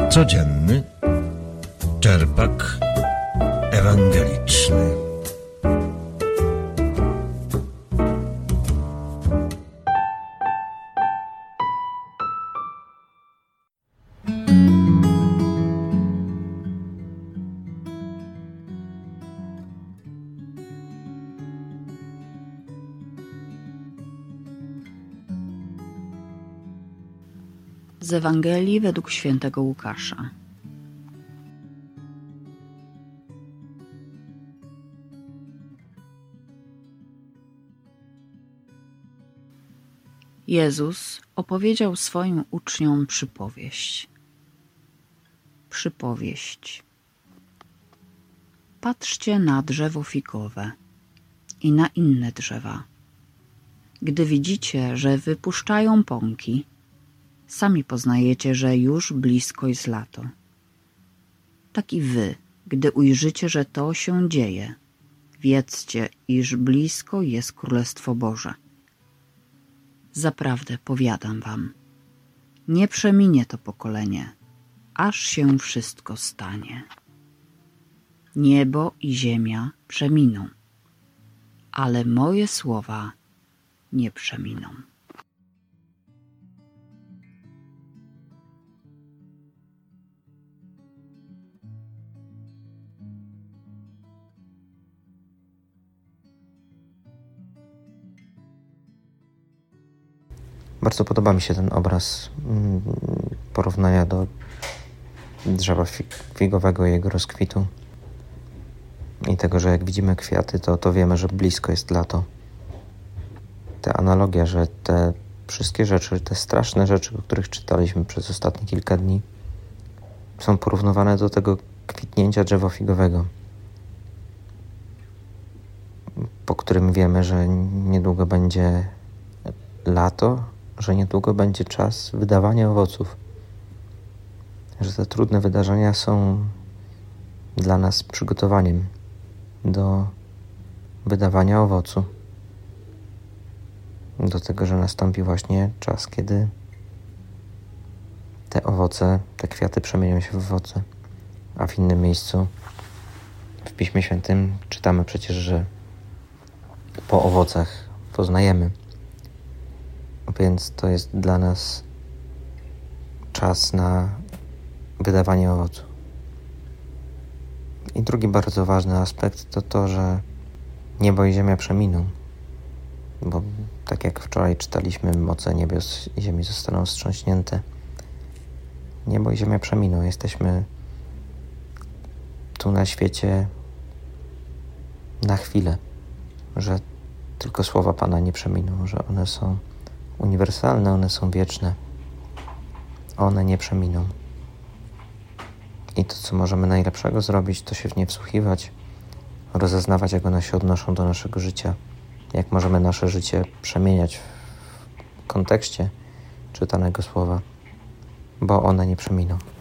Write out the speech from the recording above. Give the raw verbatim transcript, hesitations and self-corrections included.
Codzienny czerpak ewangeliczny. Z Ewangelii według świętego Łukasza. Jezus opowiedział swoim uczniom przypowieść. Przypowieść. Patrzcie na drzewo figowe i na inne drzewa. Gdy widzicie, że wypuszczają pąki, sami poznajecie, że już blisko jest lato. Tak i wy, gdy ujrzycie, że to się dzieje, wiedzcie, iż blisko jest Królestwo Boże. Zaprawdę powiadam wam, nie przeminie to pokolenie, aż się wszystko stanie. Niebo i ziemia przeminą, ale moje słowa nie przeminą. Bardzo podoba mi się ten obraz porównania do drzewa figowego i jego rozkwitu. I tego, że jak widzimy kwiaty, to, to wiemy, że blisko jest lato. Ta analogia, że te wszystkie rzeczy, te straszne rzeczy, o których czytaliśmy przez ostatnie kilka dni, są porównywane do tego kwitnięcia drzewa figowego, po którym wiemy, że niedługo będzie lato, że niedługo będzie czas wydawania owoców, że te trudne wydarzenia są dla nas przygotowaniem do wydawania owocu, do tego, że nastąpi właśnie czas, kiedy te owoce, te kwiaty przemienią się w owoce. A w innym miejscu w Piśmie Świętym czytamy przecież, że po owocach poznajemy. Więc to jest dla nas czas na wydawanie owocu. I drugi bardzo ważny aspekt to to, że niebo i ziemia przeminą. Bo tak jak wczoraj czytaliśmy, moce niebios i ziemi zostaną wstrząśnięte. Niebo i ziemia przeminą. Jesteśmy tu na świecie na chwilę, że tylko słowa Pana nie przeminą, że one są uniwersalne, one są wieczne. One nie przeminą. I to, co możemy najlepszego zrobić, to się w nie wsłuchiwać, rozeznawać, jak one się odnoszą do naszego życia, jak możemy nasze życie przemieniać w kontekście czytanego słowa, bo one nie przeminą.